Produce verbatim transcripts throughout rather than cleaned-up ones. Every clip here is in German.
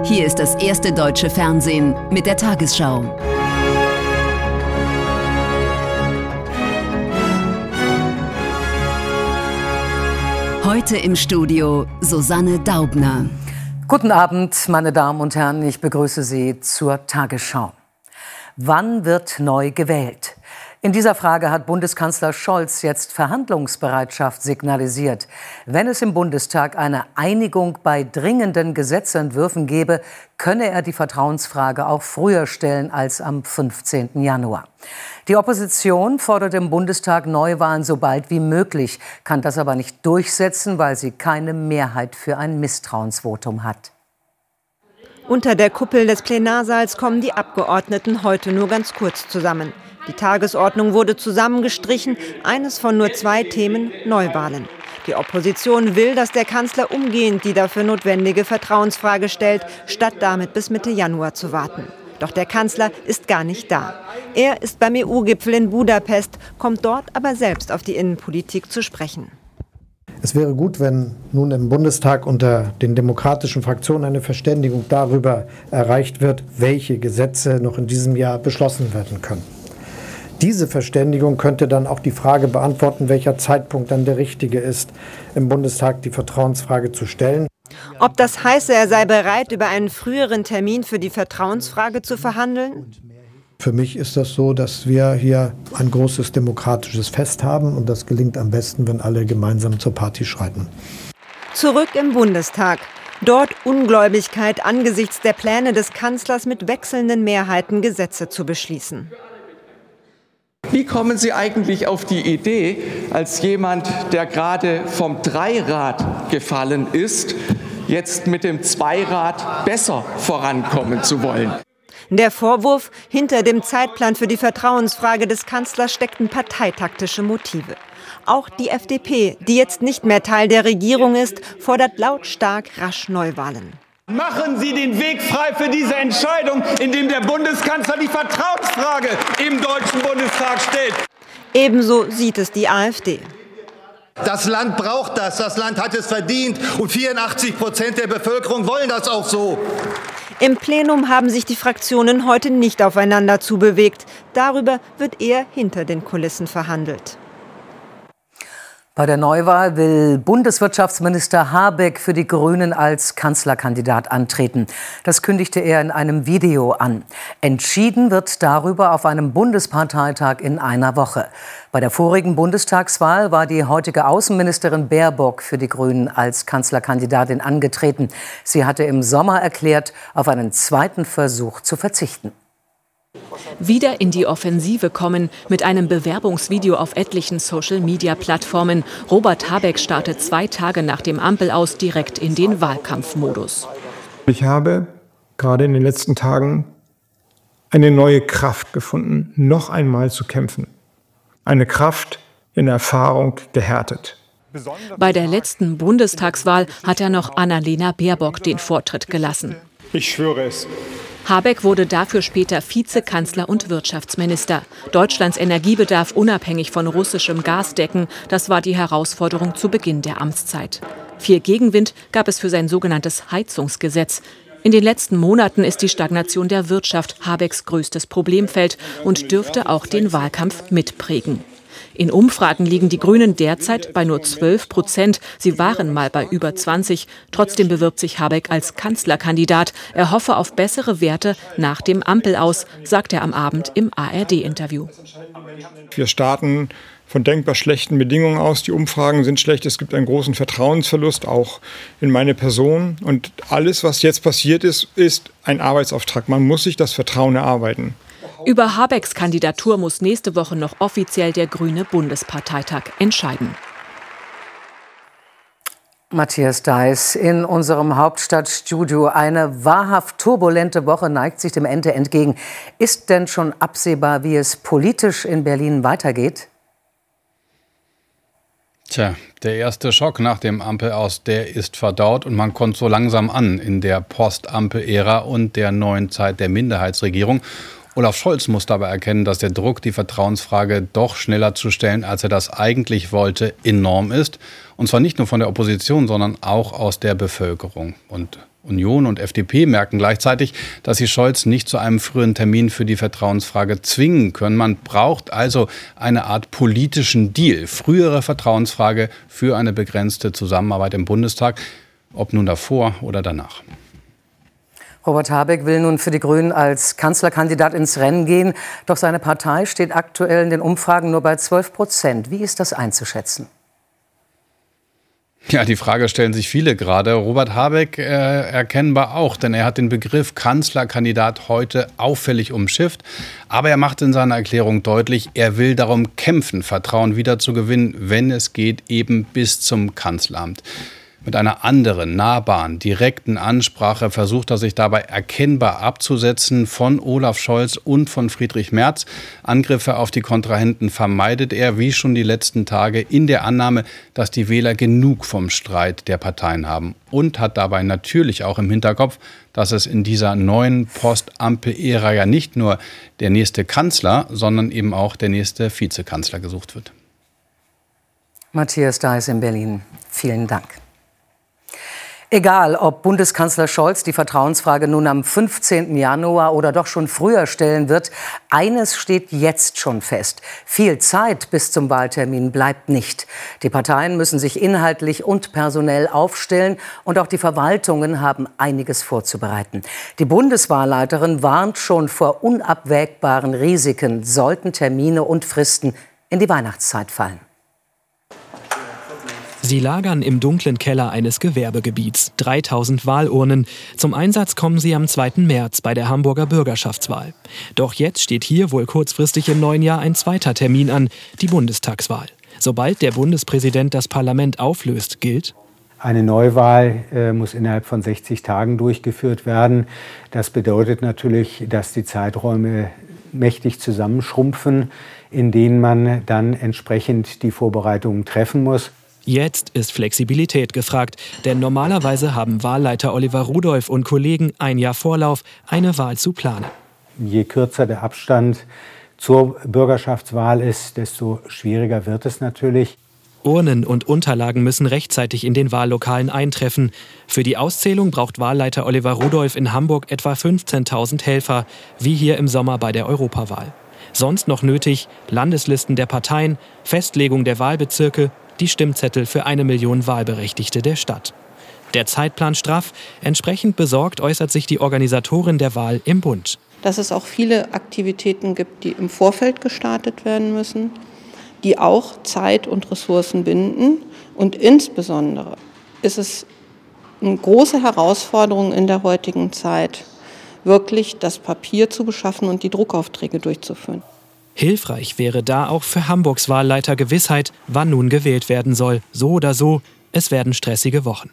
Hier ist das erste deutsche Fernsehen mit der Tagesschau. Heute im Studio Susanne Daubner. Guten Abend, meine Damen und Herren, ich begrüße Sie zur Tagesschau. Wann wird neu gewählt? In dieser Frage hat Bundeskanzler Scholz jetzt Verhandlungsbereitschaft signalisiert. Wenn es im Bundestag eine Einigung bei dringenden Gesetzentwürfen gäbe, könne er die Vertrauensfrage auch früher stellen als am fünfzehnten Januar. Die Opposition fordert im Bundestag Neuwahlen so bald wie möglich, kann das aber nicht durchsetzen, weil sie keine Mehrheit für ein Misstrauensvotum hat. Unter der Kuppel des Plenarsaals kommen die Abgeordneten heute nur ganz kurz zusammen. Die Tagesordnung wurde zusammengestrichen, eines von nur zwei Themen, Neuwahlen. Die Opposition will, dass der Kanzler umgehend die dafür notwendige Vertrauensfrage stellt, statt damit bis Mitte Januar zu warten. Doch der Kanzler ist gar nicht da. Er ist beim E U-Gipfel in Budapest, kommt dort aber selbst auf die Innenpolitik zu sprechen. Es wäre gut, wenn nun im Bundestag unter den demokratischen Fraktionen eine Verständigung darüber erreicht wird, welche Gesetze noch in diesem Jahr beschlossen werden können. Diese Verständigung könnte dann auch die Frage beantworten, welcher Zeitpunkt dann der richtige ist, im Bundestag die Vertrauensfrage zu stellen. Ob das heiße, er sei bereit, über einen früheren Termin für die Vertrauensfrage zu verhandeln? Für mich ist das so, dass wir hier ein großes demokratisches Fest haben und das gelingt am besten, wenn alle gemeinsam zur Party schreiten. Zurück im Bundestag. Dort Ungläubigkeit angesichts der Pläne des Kanzlers mit wechselnden Mehrheiten Gesetze zu beschließen. Wie kommen Sie eigentlich auf die Idee, als jemand, der gerade vom Dreirad gefallen ist, jetzt mit dem Zweirad besser vorankommen zu wollen? Der Vorwurf, hinter dem Zeitplan für die Vertrauensfrage des Kanzlers steckten parteitaktische Motive. Auch die F D P, die jetzt nicht mehr Teil der Regierung ist, fordert lautstark rasch Neuwahlen. Machen Sie den Weg frei für diese Entscheidung, indem der Bundeskanzler die Vertrauensfrage im Deutschen Bundestag stellt. Ebenso sieht es die AfD. Das Land braucht das, das Land hat es verdient und vierundachtzig Prozent der Bevölkerung wollen das auch so. Im Plenum haben sich die Fraktionen heute nicht aufeinander zubewegt. Darüber wird eher hinter den Kulissen verhandelt. Bei der Neuwahl will Bundeswirtschaftsminister Habeck für die Grünen als Kanzlerkandidat antreten. Das kündigte er in einem Video an. Entschieden wird darüber auf einem Bundesparteitag in einer Woche. Bei der vorigen Bundestagswahl war die heutige Außenministerin Baerbock für die Grünen als Kanzlerkandidatin angetreten. Sie hatte im Sommer erklärt, auf einen zweiten Versuch zu verzichten. Wieder in die Offensive kommen mit einem Bewerbungsvideo auf etlichen Social-Media-Plattformen. Robert Habeck startet zwei Tage nach dem Ampelaus direkt in den Wahlkampfmodus. Ich habe gerade in den letzten Tagen eine neue Kraft gefunden, noch einmal zu kämpfen. Eine Kraft in Erfahrung gehärtet. Bei der letzten Bundestagswahl hat er noch Annalena Baerbock den Vortritt gelassen. Ich schwöre es. Habeck wurde dafür später Vizekanzler und Wirtschaftsminister. Deutschlands Energiebedarf unabhängig von russischem Gas decken, das war die Herausforderung zu Beginn der Amtszeit. Viel Gegenwind gab es für sein sogenanntes Heizungsgesetz. In den letzten Monaten ist die Stagnation der Wirtschaft Habecks größtes Problemfeld und dürfte auch den Wahlkampf mitprägen. In Umfragen liegen die Grünen derzeit bei nur zwölf Prozent. Sie waren mal bei über zwanzig. Trotzdem bewirbt sich Habeck als Kanzlerkandidat. Er hoffe auf bessere Werte nach dem Ampelaus, sagt er am Abend im A R D-Interview. Wir starten von denkbar schlechten Bedingungen aus. Die Umfragen sind schlecht. Es gibt einen großen Vertrauensverlust, auch in meine Person. Und alles, was jetzt passiert ist, ist ein Arbeitsauftrag. Man muss sich das Vertrauen erarbeiten. Über Habecks Kandidatur muss nächste Woche noch offiziell der Grüne Bundesparteitag entscheiden. Matthias Deiß in unserem Hauptstadtstudio. Eine wahrhaft turbulente Woche neigt sich dem Ende entgegen. Ist denn schon absehbar, wie es politisch in Berlin weitergeht? Tja, der erste Schock nach dem Ampelaus, der ist verdaut und man kommt so langsam an in der Post-Ampel-Ära und der neuen Zeit der Minderheitsregierung. Olaf Scholz muss dabei erkennen, dass der Druck, die Vertrauensfrage doch schneller zu stellen, als er das eigentlich wollte, enorm ist. Und zwar nicht nur von der Opposition, sondern auch aus der Bevölkerung. Und Union und F D P merken gleichzeitig, dass sie Scholz nicht zu einem frühen Termin für die Vertrauensfrage zwingen können. Man braucht also eine Art politischen Deal. Frühere Vertrauensfrage für eine begrenzte Zusammenarbeit im Bundestag, ob nun davor oder danach. Robert Habeck will nun für die Grünen als Kanzlerkandidat ins Rennen gehen. Doch seine Partei steht aktuell in den Umfragen nur bei zwölf Prozent. Wie ist das einzuschätzen? Ja, die Frage stellen sich viele gerade. Robert Habeck äh, erkennbar auch, denn er hat den Begriff Kanzlerkandidat heute auffällig umschifft. Aber er macht in seiner Erklärung deutlich, er will darum kämpfen, Vertrauen wiederzugewinnen, wenn es geht, eben bis zum Kanzleramt. Mit einer anderen, nahbaren, direkten Ansprache versucht er sich dabei erkennbar abzusetzen von Olaf Scholz und von Friedrich Merz. Angriffe auf die Kontrahenten vermeidet er, wie schon die letzten Tage, in der Annahme, dass die Wähler genug vom Streit der Parteien haben. Und hat dabei natürlich auch im Hinterkopf, dass es in dieser neuen Post-Ampel-Ära ja nicht nur der nächste Kanzler, sondern eben auch der nächste Vizekanzler gesucht wird. Matthias Deiß in Berlin. Vielen Dank. Egal, ob Bundeskanzler Scholz die Vertrauensfrage nun am fünfzehnten Januar oder doch schon früher stellen wird, eines steht jetzt schon fest. Viel Zeit bis zum Wahltermin bleibt nicht. Die Parteien müssen sich inhaltlich und personell aufstellen und auch die Verwaltungen haben einiges vorzubereiten. Die Bundeswahlleiterin warnt schon vor unabwägbaren Risiken, sollten Termine und Fristen in die Weihnachtszeit fallen. Sie lagern im dunklen Keller eines Gewerbegebiets. dreitausend Wahlurnen. Zum Einsatz kommen sie am zweiten März bei der Hamburger Bürgerschaftswahl. Doch jetzt steht hier wohl kurzfristig im neuen Jahr ein zweiter Termin an, die Bundestagswahl. Sobald der Bundespräsident das Parlament auflöst, gilt: Eine Neuwahl äh, muss innerhalb von sechzig Tagen durchgeführt werden. Das bedeutet natürlich, dass die Zeiträume mächtig zusammenschrumpfen, in denen man dann entsprechend die Vorbereitungen treffen muss. Jetzt ist Flexibilität gefragt, denn normalerweise haben Wahlleiter Oliver Rudolph und Kollegen ein Jahr Vorlauf, eine Wahl zu planen. Je kürzer der Abstand zur Bürgerschaftswahl ist, desto schwieriger wird es natürlich. Urnen und Unterlagen müssen rechtzeitig in den Wahllokalen eintreffen. Für die Auszählung braucht Wahlleiter Oliver Rudolph in Hamburg etwa fünfzehntausend Helfer, wie hier im Sommer bei der Europawahl. Sonst noch nötig Landeslisten der Parteien, Festlegung der Wahlbezirke, die Stimmzettel für eine Million Wahlberechtigte der Stadt. Der Zeitplan straff, entsprechend besorgt äußert sich die Organisatorin der Wahl im Bund. Dass es auch viele Aktivitäten gibt, die im Vorfeld gestartet werden müssen, die auch Zeit und Ressourcen binden. Und insbesondere ist es eine große Herausforderung in der heutigen Zeit, wirklich das Papier zu beschaffen und die Druckaufträge durchzuführen. Hilfreich wäre da auch für Hamburgs Wahlleiter Gewissheit, wann nun gewählt werden soll. So oder so, es werden stressige Wochen.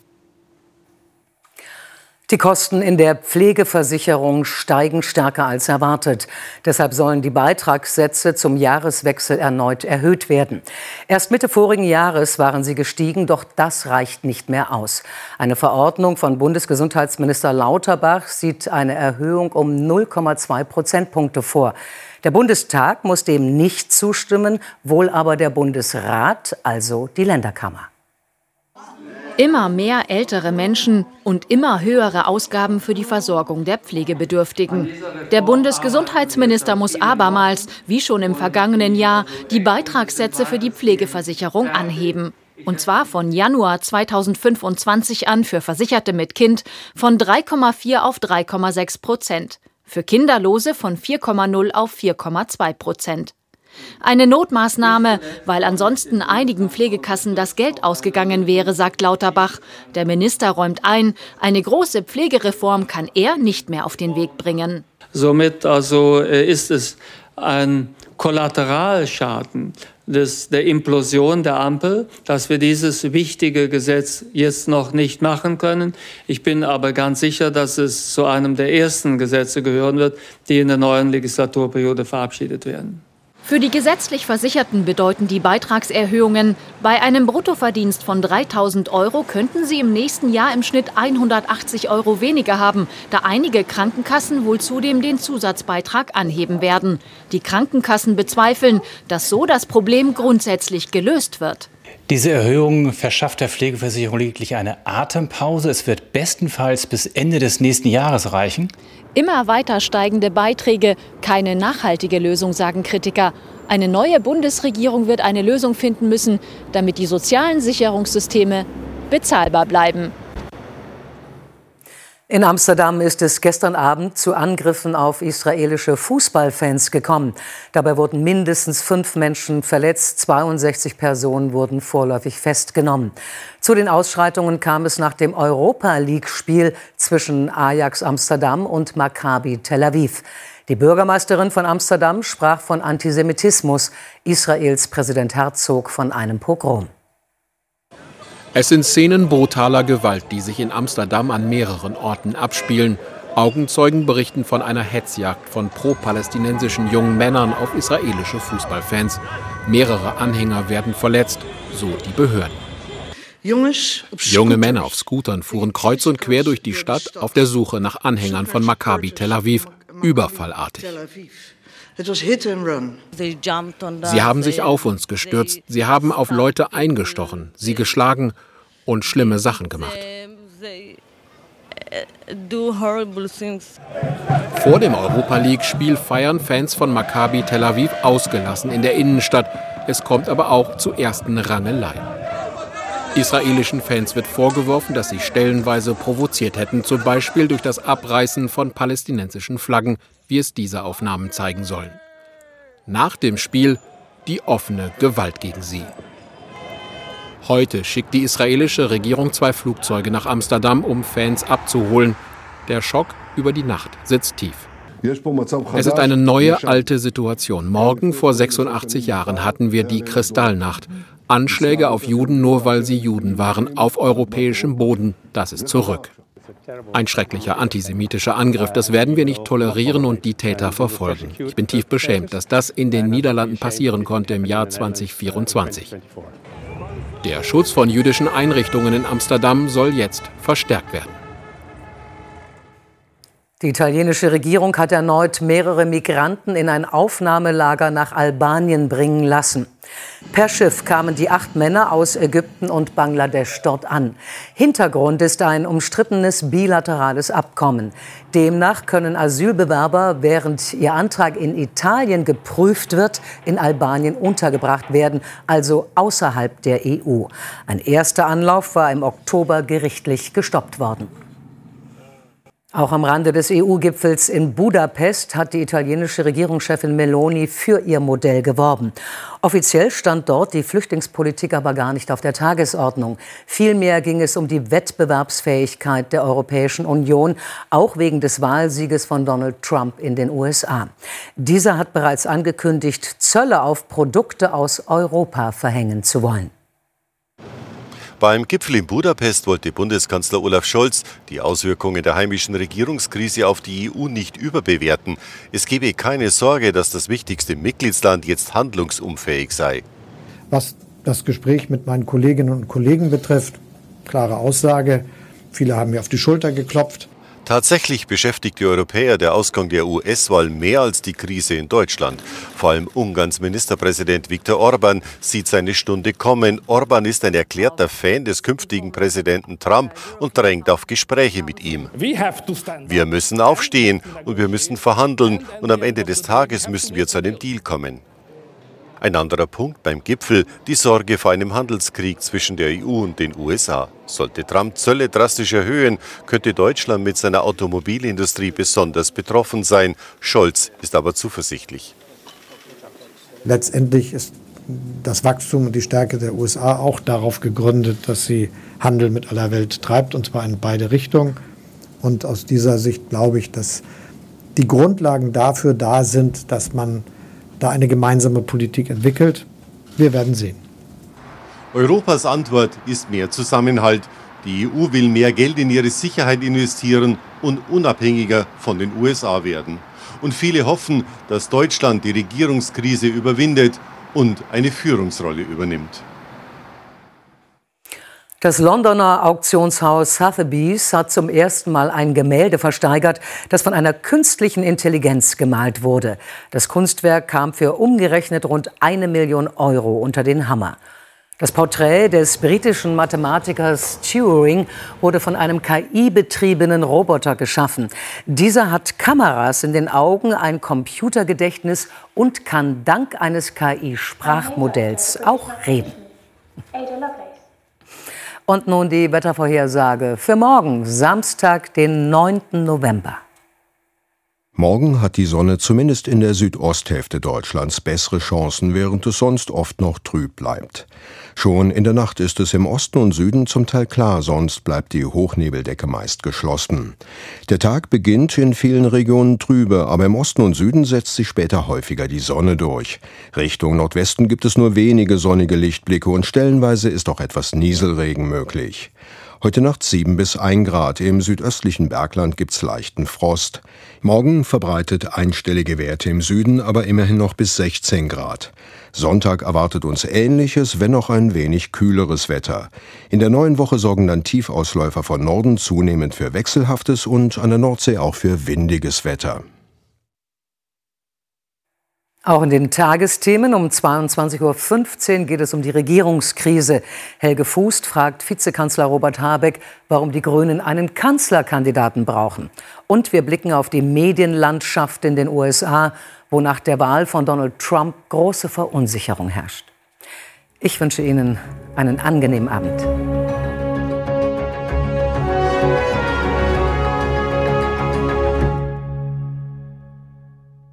Die Kosten in der Pflegeversicherung steigen stärker als erwartet. Deshalb sollen die Beitragssätze zum Jahreswechsel erneut erhöht werden. Erst Mitte vorigen Jahres waren sie gestiegen, doch das reicht nicht mehr aus. Eine Verordnung von Bundesgesundheitsminister Lauterbach sieht eine Erhöhung um null Komma zwei Prozentpunkte vor. Der Bundestag muss dem nicht zustimmen, wohl aber der Bundesrat, also die Länderkammer. Immer mehr ältere Menschen und immer höhere Ausgaben für die Versorgung der Pflegebedürftigen. Der Bundesgesundheitsminister muss abermals, wie schon im vergangenen Jahr, die Beitragssätze für die Pflegeversicherung anheben. Und zwar von Januar zweitausendfünfundzwanzig an für Versicherte mit Kind von drei Komma vier auf drei Komma sechs Prozent. Für Kinderlose von vier Komma null auf vier Komma zwei Prozent. Eine Notmaßnahme, weil ansonsten einigen Pflegekassen das Geld ausgegangen wäre, sagt Lauterbach. Der Minister räumt ein, eine große Pflegereform kann er nicht mehr auf den Weg bringen. Somit also ist es ein Kollateralschaden des, der Implosion der Ampel, dass wir dieses wichtige Gesetz jetzt noch nicht machen können. Ich bin aber ganz sicher, dass es zu einem der ersten Gesetze gehören wird, die in der neuen Legislaturperiode verabschiedet werden. Für die gesetzlich Versicherten bedeuten die Beitragserhöhungen: Bei einem Bruttoverdienst von dreitausend Euro könnten sie im nächsten Jahr im Schnitt hundertachtzig Euro weniger haben, da einige Krankenkassen wohl zudem den Zusatzbeitrag anheben werden. Die Krankenkassen bezweifeln, dass so das Problem grundsätzlich gelöst wird. Diese Erhöhung verschafft der Pflegeversicherung lediglich eine Atempause. Es wird bestenfalls bis Ende des nächsten Jahres reichen. Immer weiter steigende Beiträge, keine nachhaltige Lösung, sagen Kritiker. Eine neue Bundesregierung wird eine Lösung finden müssen, damit die sozialen Sicherungssysteme bezahlbar bleiben. In Amsterdam ist es gestern Abend zu Angriffen auf israelische Fußballfans gekommen. Dabei wurden mindestens fünf Menschen verletzt, zweiundsechzig Personen wurden vorläufig festgenommen. Zu den Ausschreitungen kam es nach dem Europa-League-Spiel zwischen Ajax Amsterdam und Maccabi Tel Aviv. Die Bürgermeisterin von Amsterdam sprach von Antisemitismus, Israels Präsident Herzog von einem Pogrom. Es sind Szenen brutaler Gewalt, die sich in Amsterdam an mehreren Orten abspielen. Augenzeugen berichten von einer Hetzjagd von pro-palästinensischen jungen Männern auf israelische Fußballfans. Mehrere Anhänger werden verletzt, so die Behörden. Junge Männer auf Scootern fuhren kreuz und quer durch die Stadt auf der Suche nach Anhängern von Maccabi Tel Aviv, überfallartig. Sie haben sich auf uns gestürzt, sie haben auf Leute eingestochen, sie geschlagen und schlimme Sachen gemacht. Vor dem Europa-League-Spiel feiern Fans von Maccabi Tel Aviv ausgelassen in der Innenstadt. Es kommt aber auch zu ersten Rangeleien. Israelischen Fans wird vorgeworfen, dass sie stellenweise provoziert hätten, zum Beispiel durch das Abreißen von palästinensischen Flaggen, wie es diese Aufnahmen zeigen sollen. Nach dem Spiel die offene Gewalt gegen sie. Heute schickt die israelische Regierung zwei Flugzeuge nach Amsterdam, um Fans abzuholen. Der Schock über die Nacht sitzt tief. Es ist eine neue, alte Situation. Morgen vor sechsundachtzig Jahren hatten wir die Kristallnacht. Anschläge auf Juden, nur weil sie Juden waren, auf europäischem Boden, das ist zurück. Ein schrecklicher antisemitischer Angriff, das werden wir nicht tolerieren und die Täter verfolgen. Ich bin tief beschämt, dass das in den Niederlanden passieren konnte im Jahr zweitausendvierundzwanzig. Der Schutz von jüdischen Einrichtungen in Amsterdam soll jetzt verstärkt werden. Die italienische Regierung hat erneut mehrere Migranten in ein Aufnahmelager nach Albanien bringen lassen. Per Schiff kamen die acht Männer aus Ägypten und Bangladesch dort an. Hintergrund ist ein umstrittenes bilaterales Abkommen. Demnach können Asylbewerber, während ihr Antrag in Italien geprüft wird, in Albanien untergebracht werden, also außerhalb der E U. Ein erster Anlauf war im Oktober gerichtlich gestoppt worden. Auch am Rande des E U-Gipfels in Budapest hat die italienische Regierungschefin Meloni für ihr Modell geworben. Offiziell stand dort die Flüchtlingspolitik aber gar nicht auf der Tagesordnung. Vielmehr ging es um die Wettbewerbsfähigkeit der Europäischen Union, auch wegen des Wahlsieges von Donald Trump in den U S A. Dieser hat bereits angekündigt, Zölle auf Produkte aus Europa verhängen zu wollen. Beim Gipfel in Budapest wollte Bundeskanzler Olaf Scholz die Auswirkungen der heimischen Regierungskrise auf die E U nicht überbewerten. Es gebe keine Sorge, dass das wichtigste Mitgliedsland jetzt handlungsunfähig sei. Was das Gespräch mit meinen Kolleginnen und Kollegen betrifft, klare Aussage, viele haben mir auf die Schulter geklopft. Tatsächlich beschäftigt die Europäer der Ausgang der U S-Wahl mehr als die Krise in Deutschland. Vor allem Ungarns Ministerpräsident Viktor Orban sieht seine Stunde kommen. Orban ist ein erklärter Fan des künftigen Präsidenten Trump und drängt auf Gespräche mit ihm. Wir müssen aufstehen und wir müssen verhandeln und am Ende des Tages müssen wir zu einem Deal kommen. Ein anderer Punkt beim Gipfel, die Sorge vor einem Handelskrieg zwischen der E U und den U S A. Sollte Trump Zölle drastisch erhöhen, könnte Deutschland mit seiner Automobilindustrie besonders betroffen sein. Scholz ist aber zuversichtlich. Letztendlich ist das Wachstum und die Stärke der U S A auch darauf gegründet, dass sie Handel mit aller Welt treibt, und zwar in beide Richtungen. Und aus dieser Sicht glaube ich, dass die Grundlagen dafür da sind, dass man da eine gemeinsame Politik entwickelt. Wir werden sehen. Europas Antwort ist mehr Zusammenhalt. Die E U will mehr Geld in ihre Sicherheit investieren und unabhängiger von den U S A werden. Und viele hoffen, dass Deutschland die Regierungskrise überwindet und eine Führungsrolle übernimmt. Das Londoner Auktionshaus Sotheby's hat zum ersten Mal ein Gemälde versteigert, das von einer künstlichen Intelligenz gemalt wurde. Das Kunstwerk kam für umgerechnet rund eine Million Euro unter den Hammer. Das Porträt des britischen Mathematikers Turing wurde von einem K I-betriebenen Roboter geschaffen. Dieser hat Kameras in den Augen, ein Computergedächtnis und kann dank eines K I-Sprachmodells auch reden. Und nun die Wettervorhersage für morgen, Samstag, den neunten November. Morgen hat die Sonne zumindest in der Südosthälfte Deutschlands bessere Chancen, während es sonst oft noch trüb bleibt. Schon in der Nacht ist es im Osten und Süden zum Teil klar, sonst bleibt die Hochnebeldecke meist geschlossen. Der Tag beginnt in vielen Regionen trübe, aber im Osten und Süden setzt sich später häufiger die Sonne durch. Richtung Nordwesten gibt es nur wenige sonnige Lichtblicke und stellenweise ist auch etwas Nieselregen möglich. Heute Nacht sieben bis ein Grad, im südöstlichen Bergland gibt's leichten Frost. Morgen verbreitet einstellige Werte im Süden, aber immerhin noch bis sechzehn Grad. Sonntag erwartet uns Ähnliches, wenn auch ein wenig kühleres Wetter. In der neuen Woche sorgen dann Tiefausläufer von Norden zunehmend für wechselhaftes und an der Nordsee auch für windiges Wetter. Auch in den Tagesthemen um zweiundzwanzig Uhr fünfzehn geht es um die Regierungskrise. Helge Fußt fragt Vizekanzler Robert Habeck, warum die Grünen einen Kanzlerkandidaten brauchen. Und wir blicken auf die Medienlandschaft in den U S A, wo nach der Wahl von Donald Trump große Verunsicherung herrscht. Ich wünsche Ihnen einen angenehmen Abend.